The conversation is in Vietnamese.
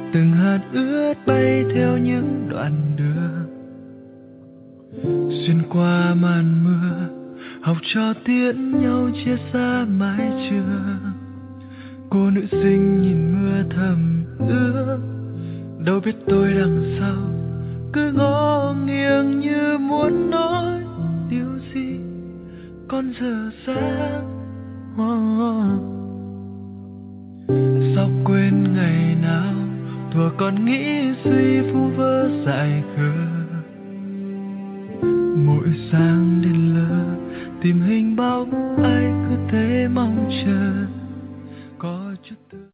từng hạt ướt bay theo những đoạn đường xuyên qua màn mưa, học trò tiễn nhau chia xa mái trường. Cô nữ sinh nhìn mưa thầm ước, đâu biết tôi đằng sau cứ ngó nghiêng như muốn nói điều gì. Con giờ sáng sao quên ngày nào thuở còn nghĩ suy vu vơ dại khờ. Mỗi sáng đến lờ tìm hình bóng ai cứ thế mong chờ có chút